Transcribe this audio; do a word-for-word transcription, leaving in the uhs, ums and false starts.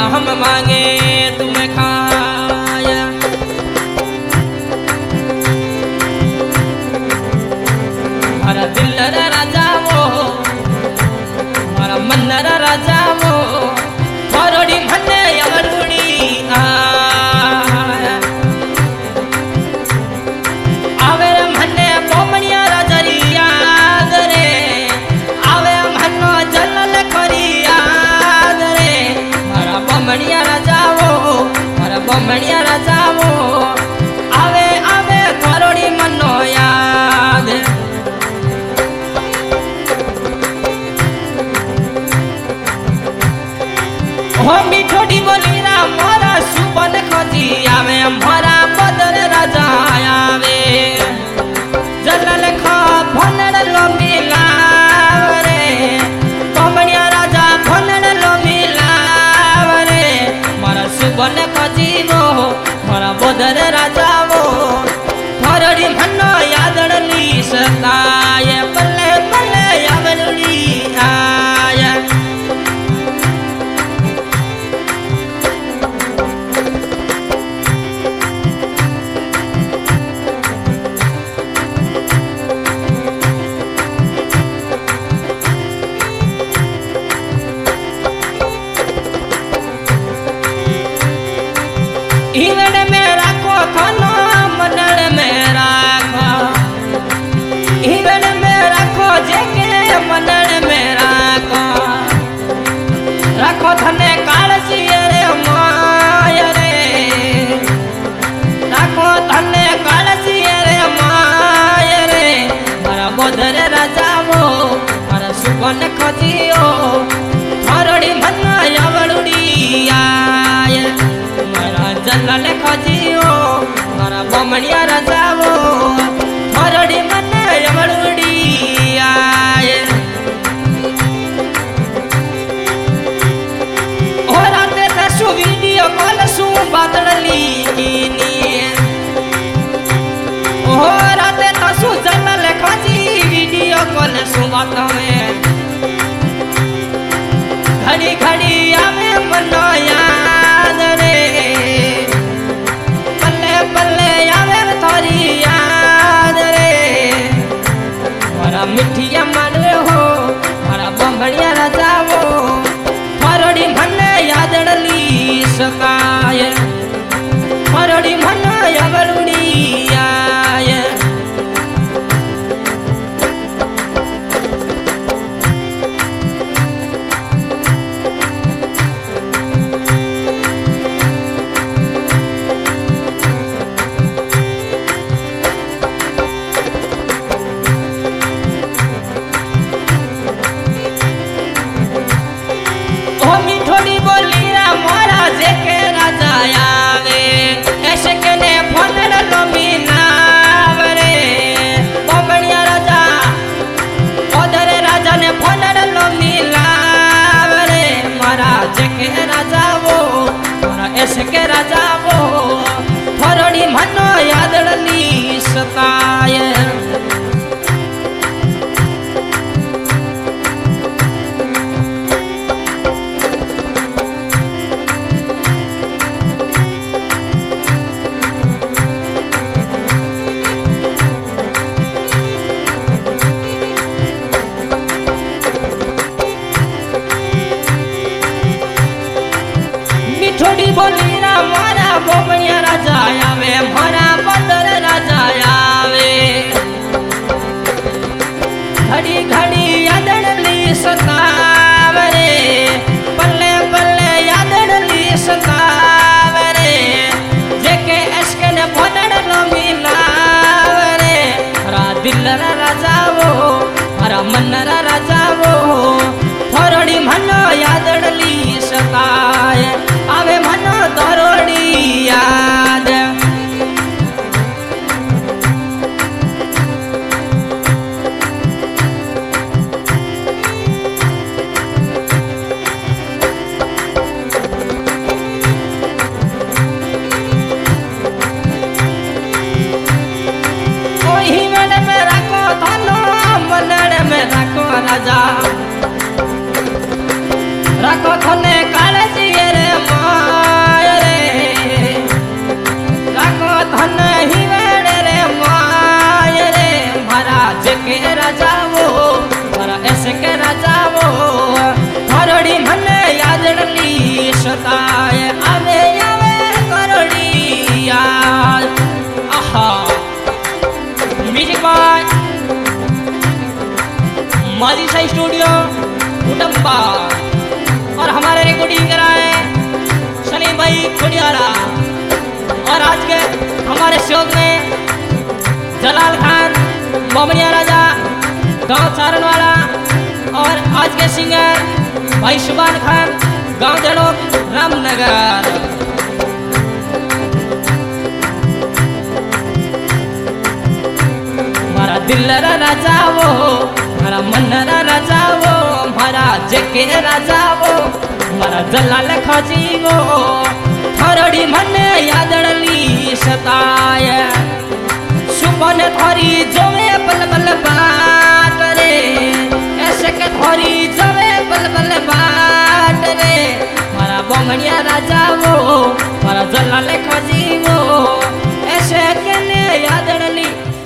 हम मांगे तुम्हें खाया। मारा दिल रा राजा वो, मारा मन रा राजा वो, थोड़ी मने अवरुड़ी आया। आवे मने बोमणिया राजा री याद रे, आवे मनो जलल खरी याद रे। मारा बोमणिया राजा वो, मारा बोमणिया राजा वो, आवे आवे थोड़ी मनो याद। हो मिठोड़ी बोली रा मोरा सुबन खोजी आवे, मोरा बदर राजा आवे। जलल खा भनड़ लो मिलाव रे, बोमणिया राजा भनड़ लो मिलाव रे। मोरा सुबन खोजी वो, मोरा बदर राजा वो, थोड़ी मनो यादड़ली सताए। पल्ले पल्ले यावड़ी आया। ईवड़ में राखो थानो मनड़ में राखो, ईवड़ में राखो जेके मनड़ में राखो। राखो थने कालसी रे माय रे, राखो थने कालसी रे माय रे। मारा बोधर राजा वो, मारा सुबन खोजियो, थोड़ी मना यावड़ुड़ी आय। जलल खोजियो, मारा बोमणिया राजा वो, थोड़ी मने यमड़ुड़ी आए। ओ राते तसु वीडियो कॉल सु बादली कीनी, ओ राते तसु जलल खोजी वीडियो कॉल सु बातवे। घड़ी घड़ी आवे मनो याद रे, पल्ले पल्ले आवे थोड़ी याद रे। मारा मिठिया मन हो, मारा बोमणिया राजा वो, थोड़ी मने यादड़ली सकाय। थोड़ी मनो यावड़ुड़ी आय। मिठोड़ी बोली रा मोरा जेके राजा आवे, ऐसे कने भनड़ लो मिलाव रे। बोमणिया राजा ओधर राजा ने भनड़ लो मिलाव रे। मोरा जेके राजा वो, मोरा ऐसे के राजा वो, थोड़ी मनो यादड़ली सताए। मिठोड़ी बोली रा मोरा बोमणिया राजा आवे, मोरा बदर राजा आवे। घड़ी घड़ी यादड़ली सताव रे, पल्ले पल्ले यादड़ली सताव रे। जेके एसके ने भनड़ लो मिलाव रे। मारा दिल रा राजा वो, मारा मन रा राजा वो, थोड़ी मनो यादड़ली सताए। आवे मनो दरोड़ी याद। सताए आवे आवे करोड़ी याद। आहा म्यूजिक बाय माजी शाही स्टूडियो उटम्बा और हमारे रिकॉर्डिंग कराए सलीम भाई खुडियाला। और आज के हमारे शोक में जलाल खान मोमनिया राजा गांव सारण वाला और आज के सिंगर भाई शुभान खान गांव जड़ोक रामनगर। मारा दिल रा राजा वो मारा मन रा राजा वो मारा जेके राजा वो मारा जलाल खाजी वो थोड़ी मन यादड़ली सताय सुबह थोड़ी जोवे पल पल बात रे ऐसे के थोड़ी जोवे पल पल बात रे मारा बोमनिया राजा वो मारा जलाल खाजी वो ऐसे के यादड़ली